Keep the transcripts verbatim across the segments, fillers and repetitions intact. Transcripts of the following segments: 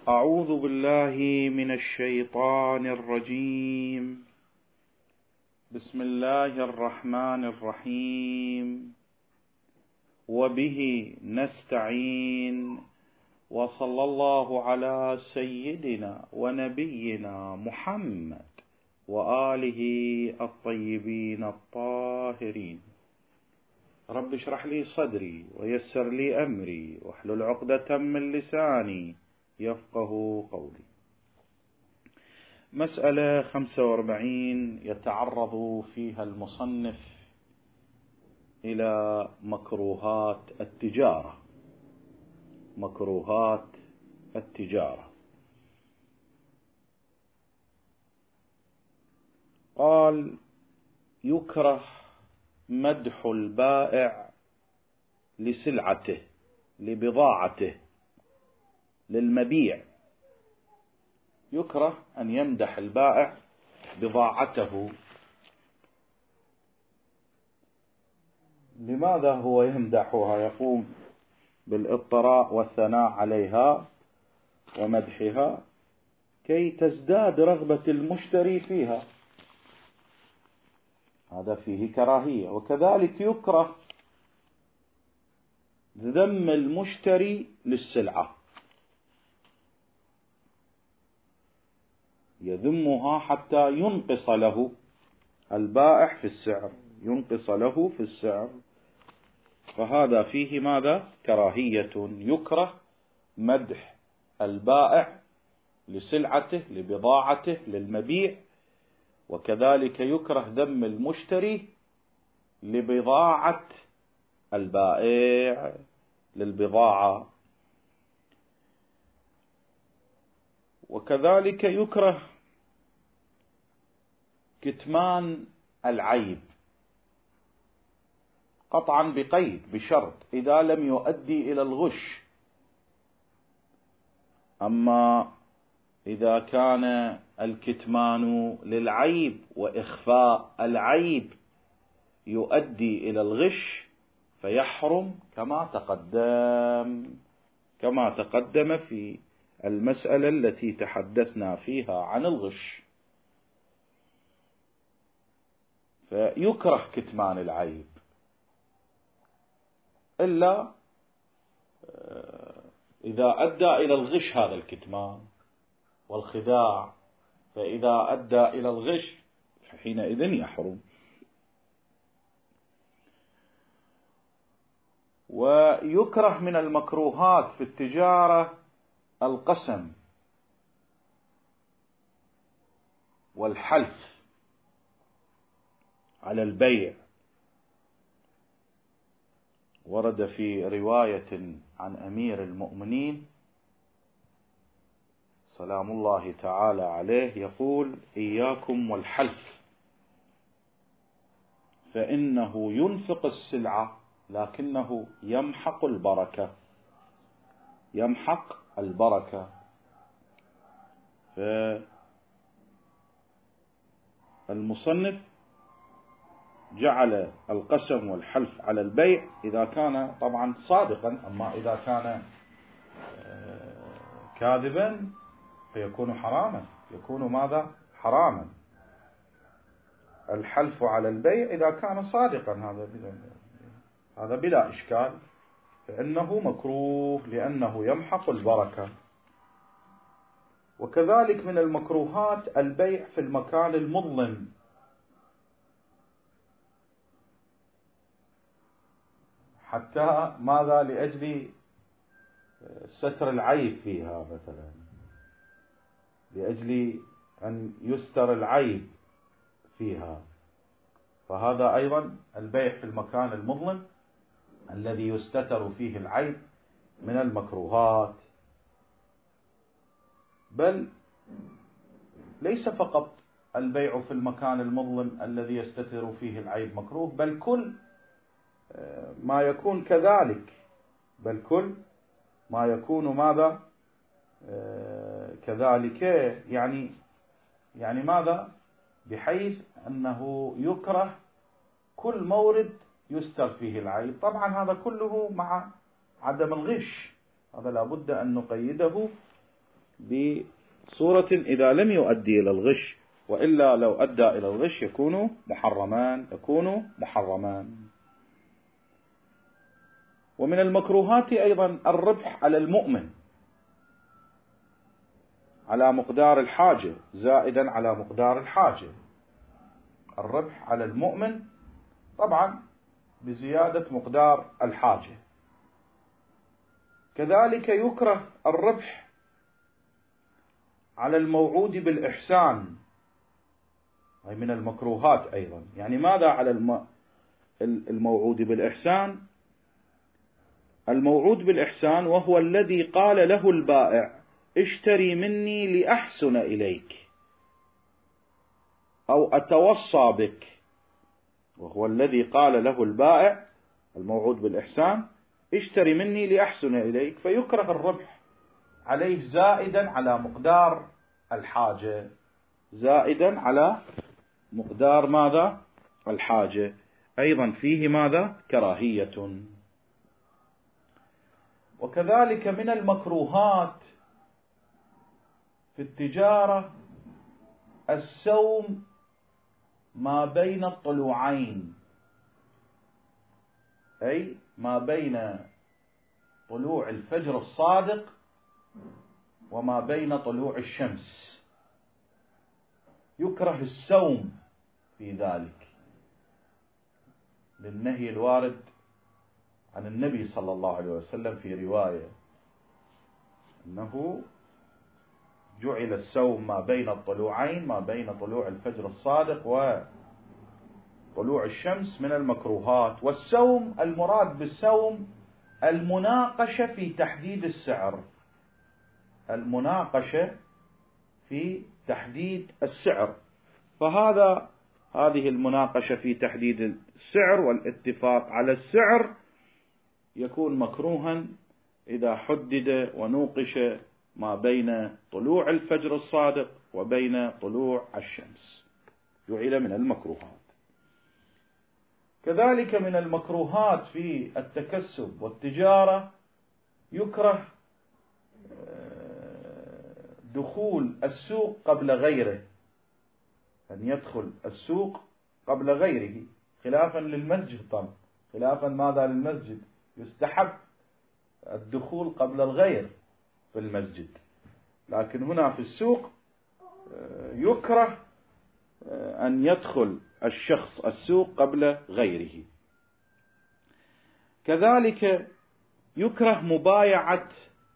أعوذ بالله من الشيطان الرجيم. بسم الله الرحمن الرحيم. وبه نستعين، وصلى الله على سيدنا ونبينا محمد وآله الطيبين الطاهرين. رب اشرح لي صدري ويسر لي أمري واحلل عقدة من لساني يفقه قولي. مسألة خمسة وأربعين يتعرض فيها المصنف إلى مكروهات التجارة. مكروهات التجارة. قال: يكره مدح البائع لسلعته، لبضاعته، للمبيع. يكره أن يمدح البائع بضاعته. لماذا هو يمدحها؟ يقوم بالاطراء والثناء عليها ومدحها كي تزداد رغبة المشتري فيها. هذا فيه كراهية. وكذلك يكره ذم المشتري للسلعة، يذمها حتى ينقص له البائع في السعر، ينقص له في السعر. فهذا فيه ماذا؟ كراهية. يكره مدح البائع لسلعته، لبضاعته، للمبيع. وكذلك يكره ذم المشتري لبضاعة البائع، للبضاعة. وكذلك يكره كتمان العيب، قطعا بقيد، بشرط إذا لم يؤدي إلى الغش. أما إذا كان الكتمان للعيب وإخفاء العيب يؤدي إلى الغش فيحرم، كما تقدم كما تقدم في المسألة التي تحدثنا فيها عن الغش. فيكره كتمان العيب إلا إذا أدى إلى الغش هذا الكتمان والخداع. فإذا أدى إلى الغش فحينئذ يحرم. ويكره من المكروهات في التجارة القسم والحلف على البيع. ورد في رواية عن أمير المؤمنين سلام الله تعالى عليه يقول: إياكم والحلف، فإنه ينفق السلعة لكنه يمحق البركة، يمحق البركة. فالمصنف جعل القسم والحلف على البيع إذا كان طبعا صادقا. أما إذا كان كاذبا فيكون حراما، يكون ماذا؟ حراما. الحلف على البيع إذا كان صادقا هذا بلا هذا بلا إشكال، فإنه مكروه لأنه يمحق البركة. وكذلك من المكروهات البيع في المكان المظلم، حتى ماذا؟ لأجل ستر العيب فيها، مثلا لأجل أن يستر العيب فيها. فهذا أيضا البيع في المكان المظلم الذي يستتر فيه العيب من المكروهات. بل ليس فقط البيع في المكان المظلم الذي يستتر فيه العيب مكروه، بل كل ما يكون كذلك، بل كل ما يكون ماذا؟ كذلك. يعني يعني ماذا؟ بحيث أنه يكره كل مورد يستر فيه العيب. طبعا هذا كله مع عدم الغش، هذا لابد أن نقيده بصورة إذا لم يؤدي إلى الغش، وإلا لو أدى إلى الغش يكون محرمان يكون محرمان. ومن المكروهات أيضا الربح على المؤمن على مقدار الحاجة، زائدا على مقدار الحاجة. الربح على المؤمن طبعا بزيادة مقدار الحاجة. كذلك يكره الربح على الموعود بالإحسان، أي من المكروهات أيضا. يعني ماذا على الموعود بالإحسان؟ الموعود بالإحسان وهو الذي قال له البائع اشتري مني لأحسن إليك أو أتوصى بك، وهو الذي قال له البائع الموعود بالإحسان اشتري مني لأحسن إليك، فيكره الربح عليه زائدا على مقدار الحاجة، زائدا على مقدار ماذا؟ الحاجة. أيضا فيه ماذا؟ كراهية. وكذلك من المكروهات في التجارة السوم ما بين الطلوعين، أي ما بين طلوع الفجر الصادق وما بين طلوع الشمس، يكره السوم في ذلك للنهي الوارد عن النبي صلى الله عليه وسلم في رواية أنه جعل السوم ما بين الطلوعين، ما بين طلوع الفجر الصادق وطلوع الشمس من المكروهات. والسوم المراد بالسوم المناقشة في تحديد السعر، المناقشة في تحديد السعر. فهذا هذه المناقشة في تحديد السعر والاتفاق على السعر يكون مكروها إذا حدد ونوقش ما بين طلوع الفجر الصادق وبين طلوع الشمس، جعل من المكروهات. كذلك من المكروهات في التكسب والتجارة يكره دخول السوق قبل غيره، أن يدخل السوق قبل غيره، خلافا للمسجد. طبعا خلافا ماذا للمسجد؟ يستحب الدخول قبل الغير في المسجد، لكن هنا في السوق يكره أن يدخل الشخص السوق قبل غيره. كذلك يكره مبايعة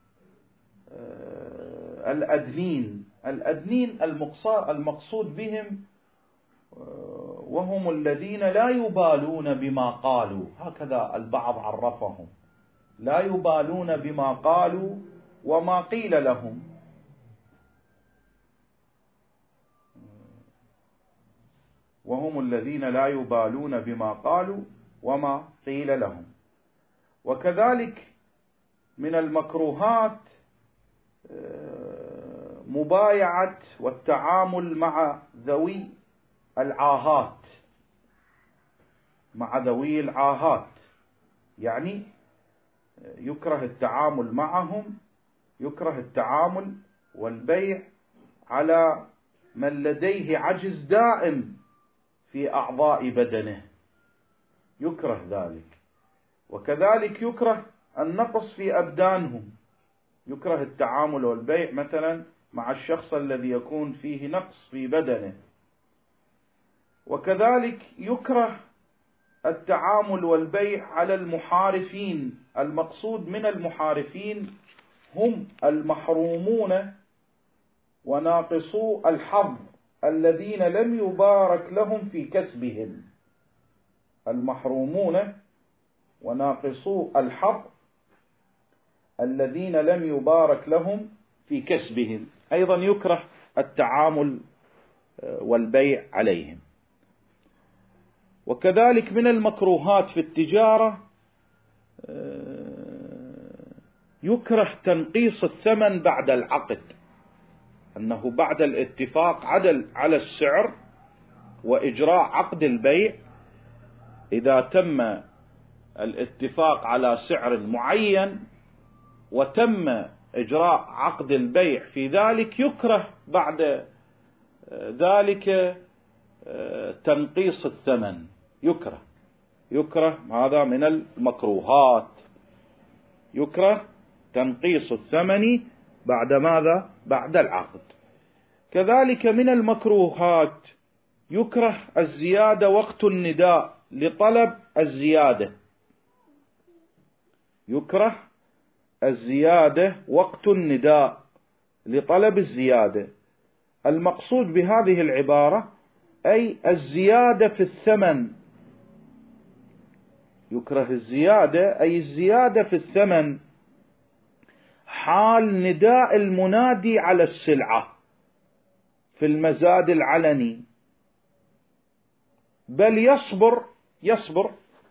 الأدنين. الأدنين المقصود بهم وهم الذين لا يبالون بما قالوا، هكذا البعض عرفهم، لا يبالون بما قالوا وما قيل لهم. وهم الذين لا يبالون بما قالوا وما قيل لهم. وكذلك من المكروهات مبايعة والتعامل مع ذوي العاهات، مع ذوي العاهات، يعني يكره التعامل معهم، يكره التعامل والبيع على من لديه عجز دائم في أعضاء بدنه، يكره ذلك. وكذلك يكره النقص في أبدانهم، يكره التعامل والبيع مثلا مع الشخص الذي يكون فيه نقص في بدنه. وكذلك يكره التعامل والبيع على المحارفين. المقصود من المحارفين هم المحرومون وناقصو الحظ الذين لم يبارك لهم في كسبهم، المحرومون وناقصو الحظ الذين لم يبارك لهم في كسبهم، أيضا يكره التعامل والبيع عليهم. وكذلك من المكروهات في التجارة يكره تنقيص الثمن بعد العقد، أنه بعد الاتفاق عدل على السعر وإجراء عقد البيع، إذا تم الاتفاق على سعر معين وتم إجراء عقد البيع في ذلك يكره بعد ذلك تنقيص الثمن، يكره يكره هذا من المكروهات، يكره تنقيص الثمن بعد ماذا؟ بعد العقد. كذلك من المكروهات يكره الزيادة وقت النداء لطلب الزيادة، يكره الزيادة وقت النداء لطلب الزيادة. المقصود بهذه العبارة أي الزيادة في الثمن، يكره الزيادة أي الزيادة في الثمن حال نداء المنادي على السلعة في المزاد العلني، بل يصبر يصبر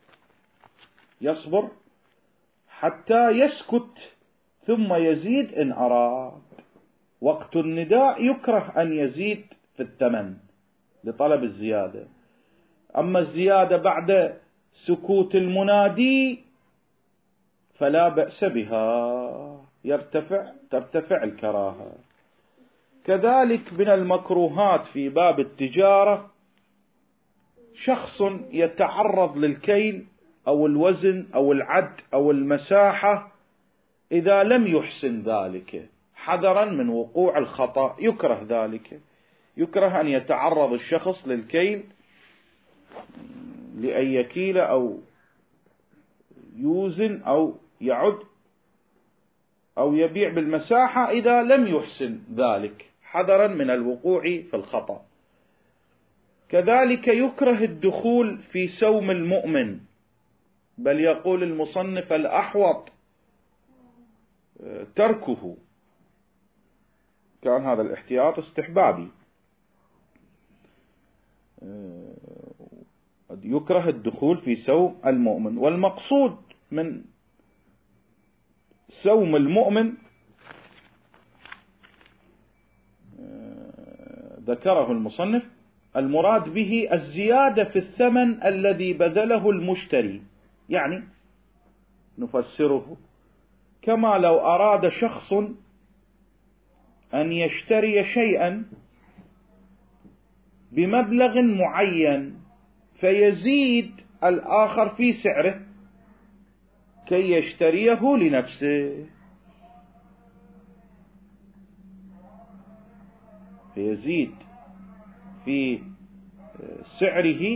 يصبر حتى يسكت ثم يزيد إن أراد. وقت النداء يكره أن يزيد في الثمن لطلب الزيادة، أما الزيادة بعد سكوت المنادي فلا بأس بها، يرتفع ترتفع الكراهة. كذلك من المكروهات في باب التجارة شخص يتعرض للكيل أو الوزن أو العد أو المساحة إذا لم يحسن ذلك حذرا من وقوع الخطأ، يكره ذلك، يكره أن يتعرض الشخص للكيل لأن يكيل أو يوزن أو يعد أو يبيع بالمساحة إذا لم يحسن ذلك حذرا من الوقوع في الخطأ. كذلك يكره الدخول في سوم المؤمن، بل يقول المصنف الأحوط تركه، كان هذا الاحتياط استحبابي. يكره الدخول في سوم المؤمن، والمقصود من سوم المؤمن ذكره المصنف المراد به الزيادة في الثمن الذي بذله المشتري، يعني نفسره كما لو أراد شخص أن يشتري شيئا بمبلغ معين فيزيد الآخر في سعره كي يشتريه لنفسه، فيزيد في سعره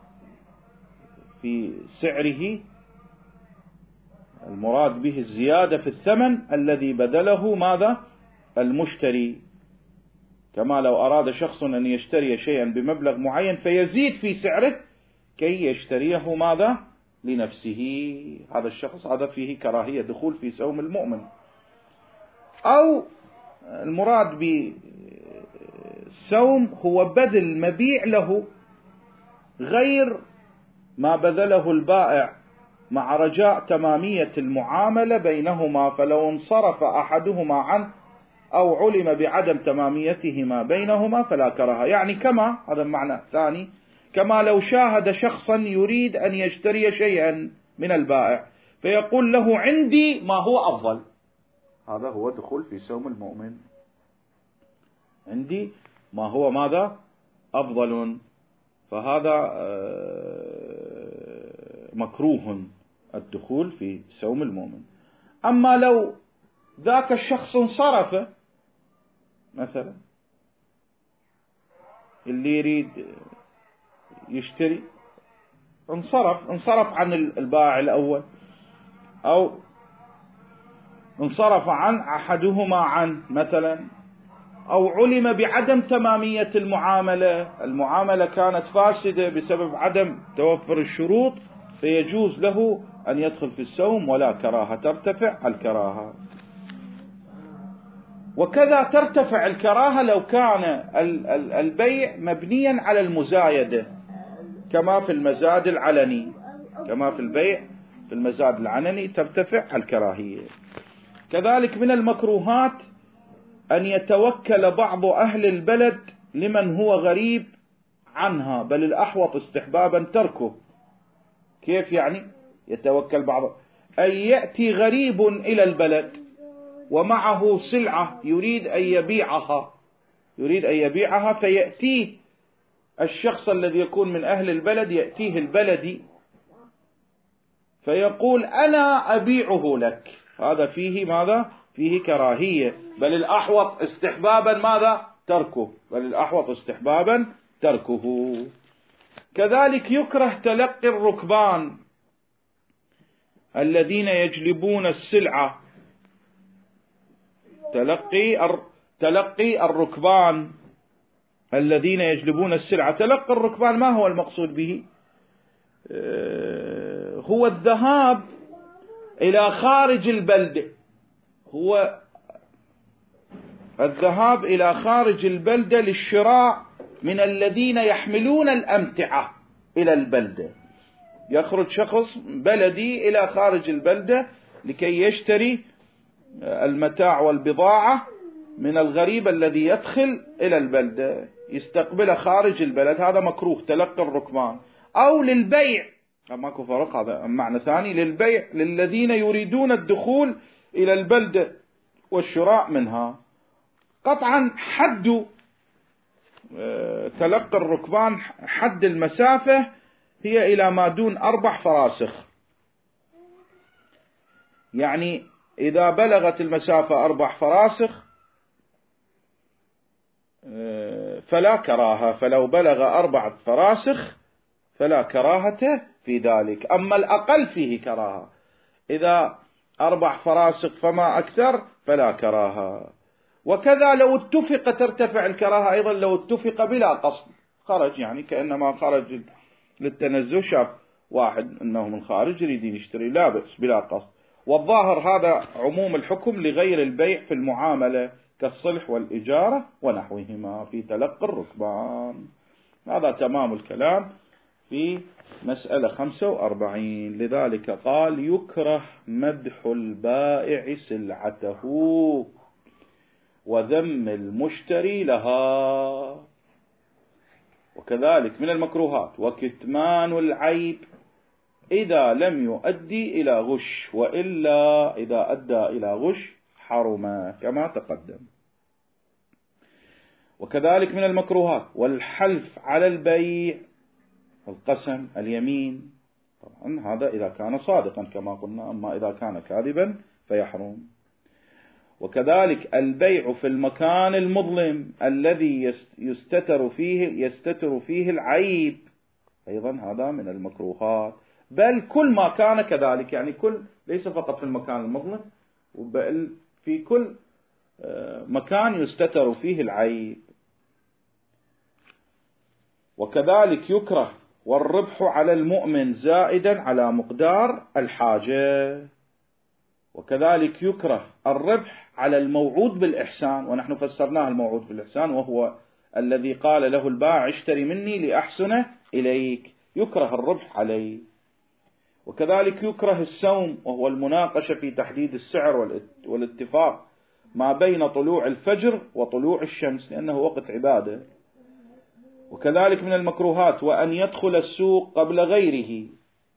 في سعره المراد به الزيادة في الثمن الذي بذله ماذا؟ المشتري، كما لو أراد شخص أن يشتري شيئا بمبلغ معين فيزيد في سعره كي يشتريه ماذا؟ لنفسه. هذا الشخص هذا فيه كراهية دخول في سوم المؤمن. أو المراد بالسوم هو بذل مبيع له غير ما بذله البائع مع رجاء تمامية المعاملة بينهما، فلو انصرف أحدهما عنه أو علم بعدم تماميتهما بينهما فلا كراهة. يعني كما، هذا المعنى الثاني، كما لو شاهد شخصا يريد أن يشتري شيئا من البائع فيقول له عندي ما هو أفضل، هذا هو دخول في سوم المؤمن، عندي ما هو ماذا؟ أفضل، فهذا مكروه الدخول في سوم المؤمن. أما لو ذاك الشخص انصرف مثلا، اللي يريد يشتري انصرف انصرف عن البائع الأول، أو انصرف عن أحدهما عن مثلا، أو علم بعدم تمامية المعاملة، المعاملة كانت فاسدة بسبب عدم توفر الشروط، فيجوز له أن يدخل في السوم ولا كراهة، ترتفع الكراهة. وكذا ترتفع الكراهة لو كان البيع مبنيا على المزايدة كما في المزاد العلني، كما في البيع في المزاد العلني ترتفع الكراهية. كذلك من المكروهات أن يتوكل بعض أهل البلد لمن هو غريب عنها، بل الأحوط استحبابا تركه. كيف يعني يتوكل بعض؟ أن يأتي غريب إلى البلد ومعه سلعة يريد أن يبيعها يريد أن يبيعها فيأتيه الشخص الذي يكون من أهل البلد، يأتيه البلدي فيقول أنا أبيعه لك. هذا فيه ماذا؟ فيه كراهية، بل الأحوط استحبابا ماذا؟ تركه، بل الأحوط استحبابا تركه. كذلك يكره تلقي الركبان الذين يجلبون السلعة، تلقي تلقي الركبان الذين يجلبون السلعة. تلقي الركبان ما هو المقصود به؟ هو الذهاب إلى خارج البلدة، هو الذهاب إلى خارج البلدة للشراء من الذين يحملون الأمتعة إلى البلدة. يخرج شخص بلدي إلى خارج البلدة لكي يشتري المتاع والبضاعة من الغريب الذي يدخل إلى البلدة، يستقبل خارج البلد، هذا مكروه تلقي الركبان. أو للبيع، ماكو فرق، هذا معنى ثاني، للبيع للذين يريدون الدخول إلى البلدة والشراء منها. قطعا حد تلقي الركبان، حد المسافة هي إلى ما دون أربع فراسخ، يعني إذا بلغت المسافة أربع فراسخ فلا كراهة، فلو بلغ أربع فراسخ فلا كراهة في ذلك. أما الأقل فيه كراهة، إذا أربع فراسخ فما أكثر فلا كراهة. وكذا لو اتفق ترتفع الكراهة أيضا لو اتفق بلا قصد، خرج يعني كأنما خرج للتنزه، شاف واحد أنه من خارج يريد يشتري، لا بأس بلا قصد. والظاهر هذا عموم الحكم لغير البيع في المعاملة كالصلح والإجارة ونحوهما في تلقي الركبان. هذا تمام الكلام في مسألة خمسة وأربعين. لذلك قال يكره مدح البائع سلعته وذم المشتري لها. وكذلك من المكروهات وكتمان العيب إذا لم يؤدي إلى غش، وإلا إذا أدى إلى غش حرم كما تقدم. وكذلك من المكروهات والحلف على البيع، القسم، اليمين، طبعا هذا إذا كان صادقا كما قلنا، أما إذا كان كاذبا فيحرم. وكذلك البيع في المكان المظلم الذي يستتر فيه يستتر فيه العيب، أيضا هذا من المكروهات، بل كل ما كان كذلك، يعني كل ليس فقط في المكان المظلم، بل في كل مكان يستتر فيه العيب. وكذلك يكره والربح على المؤمن زائدا على مقدار الحاجة. وكذلك يكره الربح على الموعود بالإحسان، ونحن فسرناه الموعود بالإحسان وهو الذي قال له البائع اشتري مني لأحسن إليك، يكره الربح عليه. وكذلك يكره السوم وهو المناقشة في تحديد السعر والاتفاق ما بين طلوع الفجر وطلوع الشمس لأنه وقت عبادة. وكذلك من المكروهات وأن يدخل السوق قبل غيره،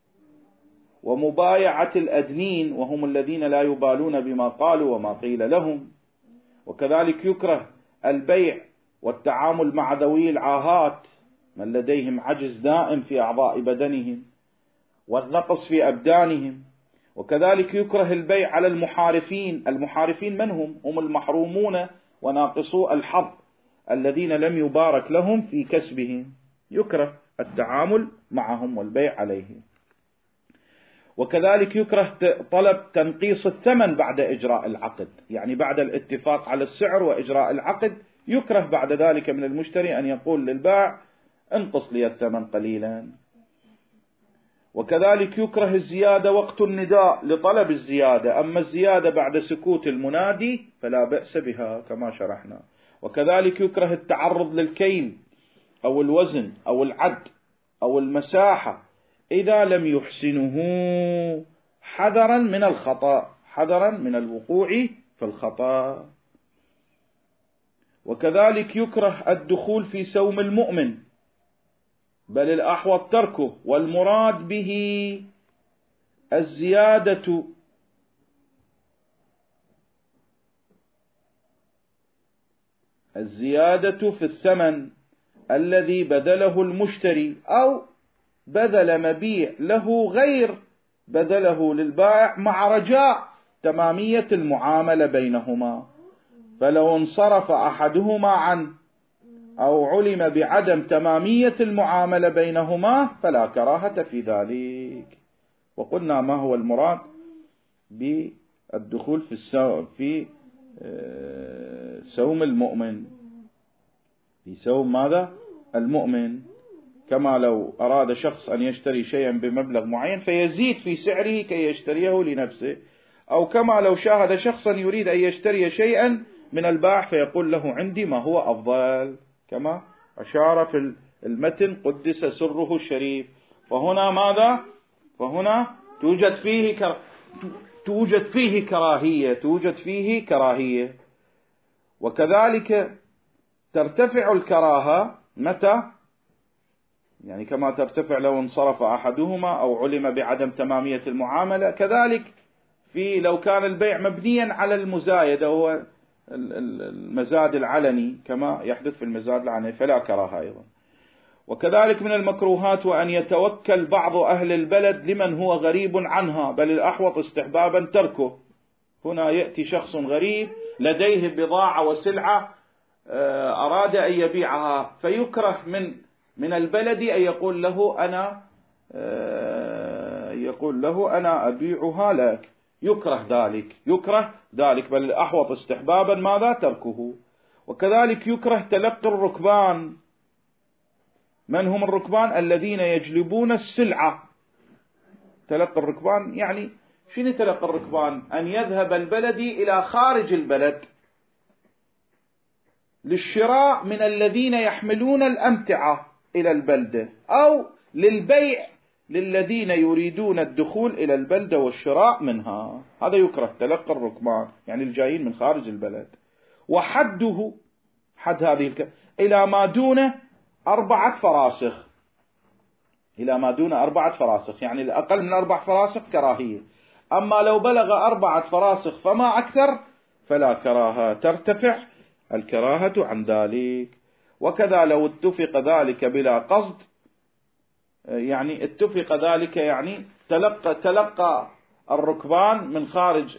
ومبايعة الأدنين وهم الذين لا يبالون بما قالوا وما قيل لهم. وكذلك يكره البيع والتعامل مع ذوي العاهات من لديهم عجز دائم في أعضاء بدنهم والنقص في أبدانهم. وكذلك يكره البيع على المحارفين. المحارفين من هم؟ هم المحرومون وناقصو الحظ الذين لم يبارك لهم في كسبهم، يكره التعامل معهم والبيع عليهم. وكذلك يكره طلب تنقيص الثمن بعد إجراء العقد، يعني بعد الاتفاق على السعر وإجراء العقد يكره بعد ذلك من المشتري أن يقول للبائع انقص لي الثمن قليلا. وكذلك يكره الزيادة وقت النداء لطلب الزيادة، أما الزيادة بعد سكوت المنادي فلا بأس بها كما شرحنا. وكذلك يكره التعرض للكيل أو الوزن أو العد أو المساحة إذا لم يحسنه حذرا من الخطأ، حذرا من الوقوع في الخطأ. وكذلك يكره الدخول في سوم المؤمن، بل الأحوط تركه، والمراد به الزيادة الزيادة في الثمن الذي بذله المشتري أو بذل مبيع له غير بذله للبائع مع رجاء تمامية المعاملة بينهما، فلو انصرف أحدهما عنه أو علم بعدم تمامية المعاملة بينهما فلا كراهة في ذلك. وقلنا ما هو المراد بالدخول في السوم في سوم المؤمن، في سوم ماذا؟ المؤمن. كما لو أراد شخص أن يشتري شيئا بمبلغ معين فيزيد في سعره كي يشتريه لنفسه، أو كما لو شاهد شخصا يريد أن يشتري شيئا من البائع فيقول له عندي ما هو أفضل، كما أشار في المتن قدس سره الشريف. فهنا ماذا؟ فهنا توجد فيه كر... توجد فيه كراهية توجد فيه كراهية. وكذلك ترتفع الكراهة متى؟ يعني كما ترتفع لو انصرف أحدهما أو علم بعدم تمامية المعاملة، كذلك في لو كان البيع مبنيا على المزايدة، هو المزاد العلني كما يحدث في المزاد العلني، فلا كراهة أيضا. وكذلك من المكروهات وأن يتوكل بعض أهل البلد لمن هو غريب عنها، بل الأحوط استحبابا تركه. هنا يأتي شخص غريب لديه بضاعة وسلعة أراد أن يبيعها، فيكره من من البلد أن يقول له أنا يقول له أنا أبيعها لك، يكره ذلك يكره ذلك بل الأحوط استحبابا ماذا؟ تركه. وكذلك يكره تلقي الركبان. من هم الركبان؟ الذين يجلبون السلعة. تلقي الركبان يعني شنو تلقي الركبان؟ أن يذهب البلدي إلى خارج البلد للشراء من الذين يحملون الأمتعة إلى البلدة، أو للبيع للذين يريدون الدخول إلى البلدة والشراء منها. هذا يكره تلقي الركبان، يعني الجايين من خارج البلد. وحده حد هذه الك... إلى ما دون أربعة فراسخ، إلى ما دون أربعة فراسخ، يعني الأقل من أربع فراسخ كراهية. أما لو بلغ أربعة فراسخ فما أكثر فلا كراهة، ترتفع الكراهة عن ذلك. وكذا لو اتفق ذلك بلا قصد، يعني اتفق ذلك يعني تلقى, تلقى الركبان من خارج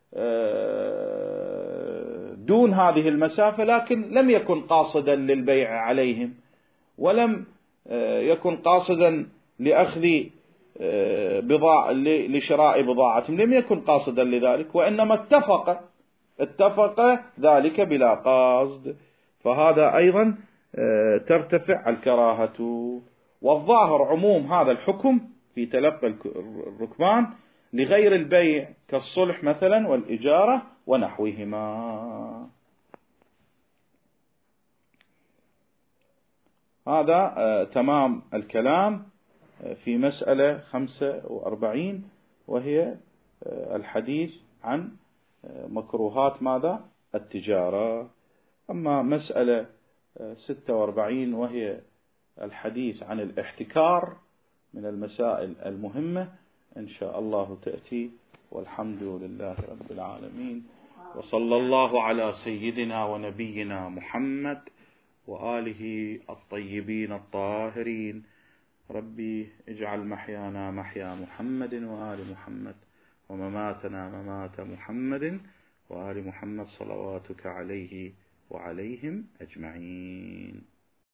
دون هذه المسافة، لكن لم يكن قاصدا للبيع عليهم، ولم يكن قاصدا لأخذ بضاعة لشراء بضاعتهم، لم يكن قاصدا لذلك، وإنما اتفق اتفق ذلك بلا قصد، فهذا أيضا ترتفع الكراهة. والظاهر عموم هذا الحكم في تلقي الركبان لغير البيع كالصلح مثلا والإجارة ونحوهما. هذا تمام الكلام في مسألة خمسة وأربعين، وهي الحديث عن مكروهات ماذا؟ التجارة. أما مسألة ستة وأربعين وهي الحديث عن الاحتكار من المسائل المهمة، إن شاء الله تأتي، والحمد لله رب العالمين، وصلى الله على سيدنا ونبينا محمد وآله الطيبين الطاهرين. ربي اجعل محيانا محيا محمد وآل محمد، ومماتنا ممات محمد وآل محمد، صلواتك عليه وعليهم أجمعين.